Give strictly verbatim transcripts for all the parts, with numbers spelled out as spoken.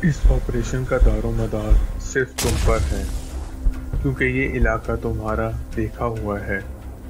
इस ऑपरेशन का दारोमदार सिर्फ तुम पर है, क्योंकि ये इलाका तुम्हारा देखा हुआ है।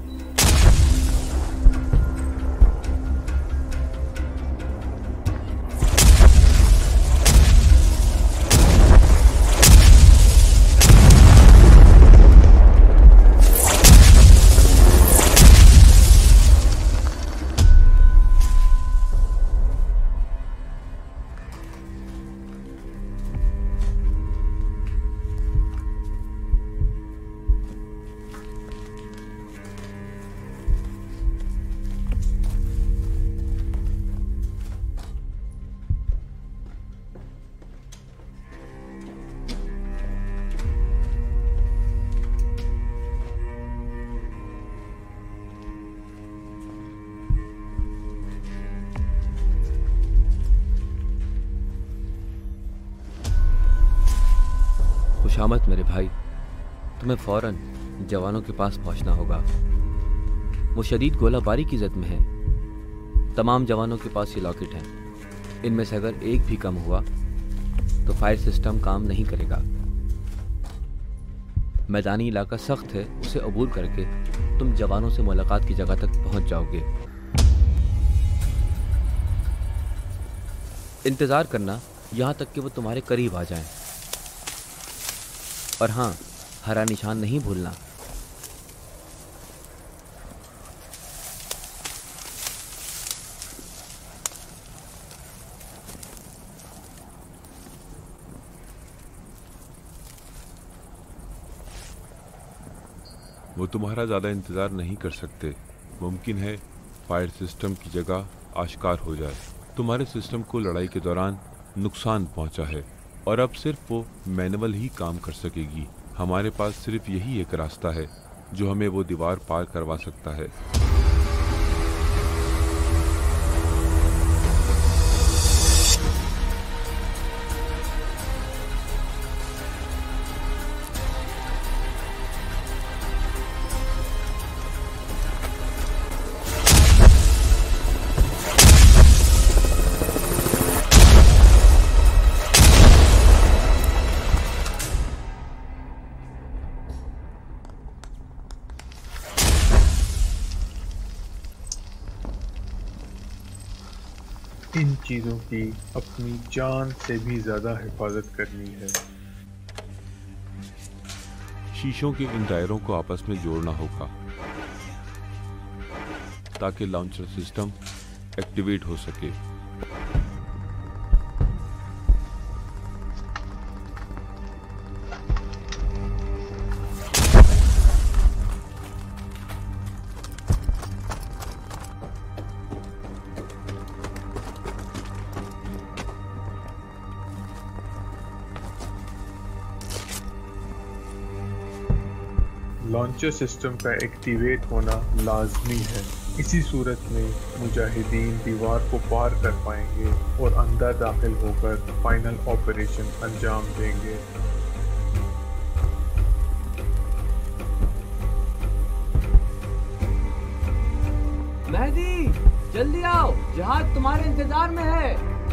खुशामद मेरे भाई, तुम्हें फौरन जवानों के पास पहुंचना होगा। वो शदीद गोलाबारी की जद में है। तमाम जवानों के पास ये लॉकेट हैं। इनमें से अगर एक भी कम हुआ तो फायर सिस्टम काम नहीं करेगा। मैदानी इलाका सख्त है, उसे अबूर करके तुम जवानों से मुलाकात की जगह तक पहुंच जाओगे। इंतजार करना यहां तक कि वो तुम्हारे करीब आ जाएं। और हाँ, हरा निशान नहीं भूलना। वो तुम्हारा ज़्यादा इंतज़ार नहीं कर सकते। मुमकिन है फायर सिस्टम की जगह आश्कार हो जाए। तुम्हारे सिस्टम को लड़ाई के दौरान नुकसान पहुंचा है और अब सिर्फ वो मैनुअल ही काम कर सकेगी। हमारे पास सिर्फ यही एक रास्ता है जो हमें वो दीवार पार करवा सकता है। इन चीजों की अपनी जान से भी ज्यादा हिफाजत करनी है। शीशों के इन टायरों को आपस में जोड़ना होगा ताकि लॉन्चर सिस्टम एक्टिवेट हो सके। लॉन्चर सिस्टम का एक्टिवेट होना लाजमी है। इसी सूरत में मुजाहिदीन दीवार को पार कर पाएंगे और अंदर दाखिल होकर फाइनल ऑपरेशन अंजाम देंगे। मेहदी, जल्दी आओ, जहाज तुम्हारे इंतजार में है।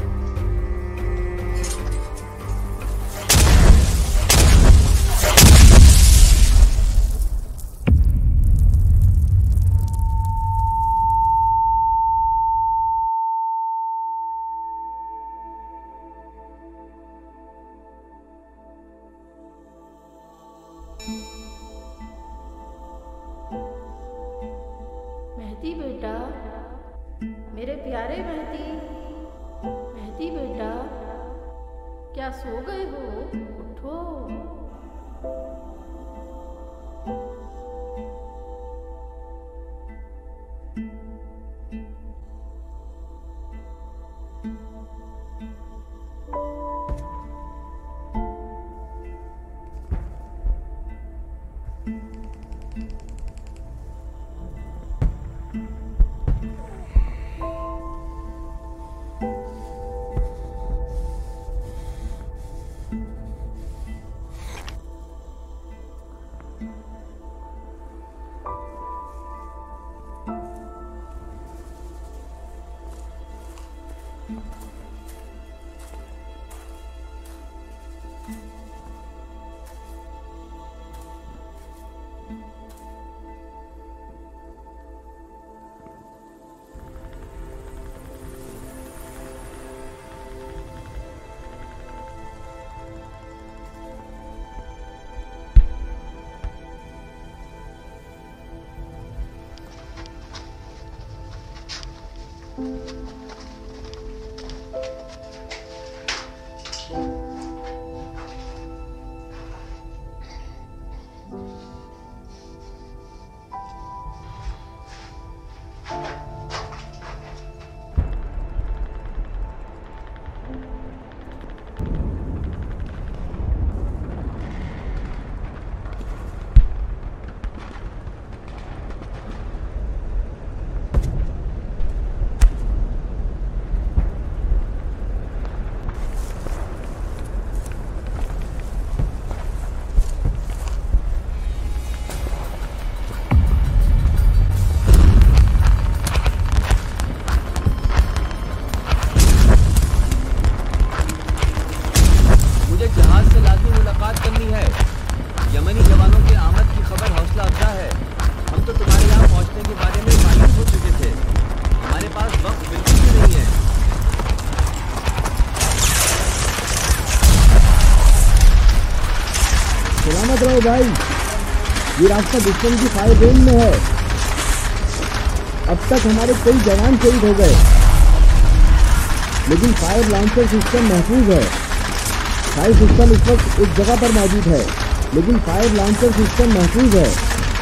मेहदी बेटा, मेरे प्यारे मेहदी, मेहदी बेटा, क्या सो गए हो? उठो। भाई, ये रास्ता दुश्मन की फायर रेंज में है। अब तक हमारे कई जवान शहीद हो गए, लेकिन फायर लॉन्चर सिस्टम महफूज है। फायर सिस्टम इस वक्त एक जगह पर मौजूद है, लेकिन फायर लॉन्चर सिस्टम महफूज है।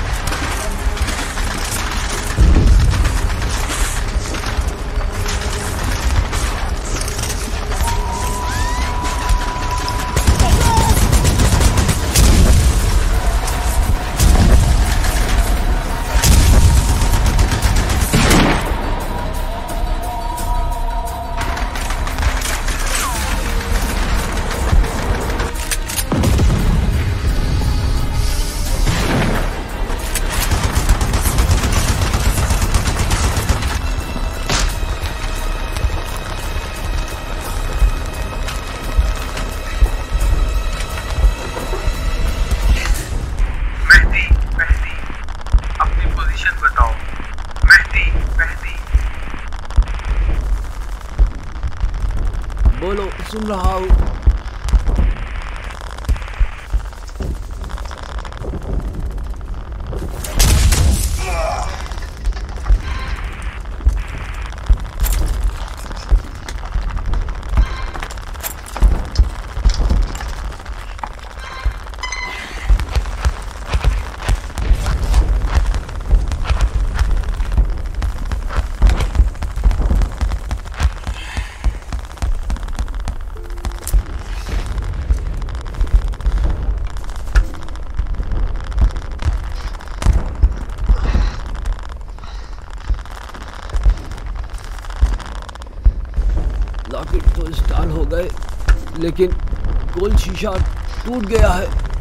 बोलो, सुन रहा हूँ। लॉकेट तो इंस्टॉल हो गए, लेकिन गोल शीशा टूट गया है।